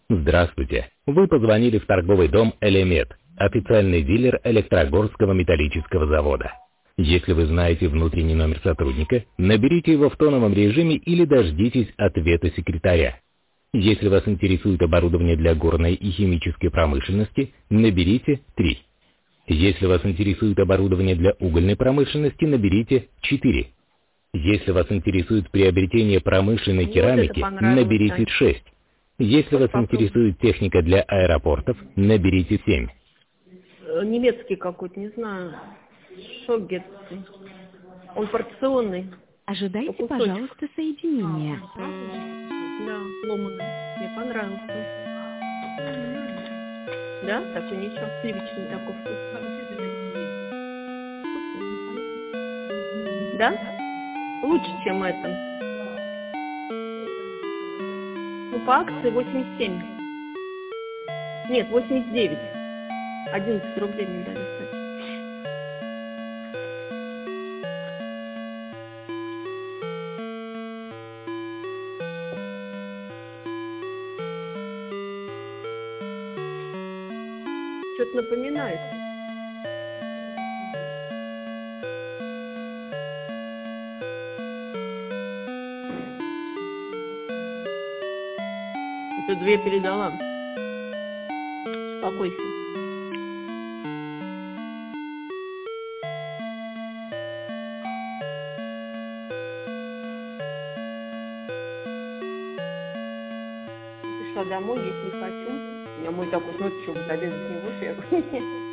Здравствуйте. Вы позвонили в торговый дом «Элемет», официальный дилер Электрогорского металлического завода. Если вы знаете внутренний номер сотрудника, наберите его в тоновом режиме или дождитесь ответа секретаря. Если вас интересует оборудование для горной и химической промышленности, наберите 3. Если вас интересует оборудование для угольной промышленности, наберите 4. Если вас интересует приобретение промышленной керамики, наберите 6. Если вас интересует техника для аэропортов, наберите 7. Немецкий какой-то, не знаю. Шоггетский. Он порционный. Ожидайте, пожалуйста, соединения. Да, ломаный. Мне понравился. Да? Такой ничего, сливочный такой вкус. Да? Лучше, чем это. Ну, по акции 87. Нет, 89. 11 рублей мне дали, кстати. Что-то напоминает. Это 2 передала. Успокойся. Пришла домой, есть не хочу. Я мой такой, ну что, вы обедать не будешь? Я говорю, нет.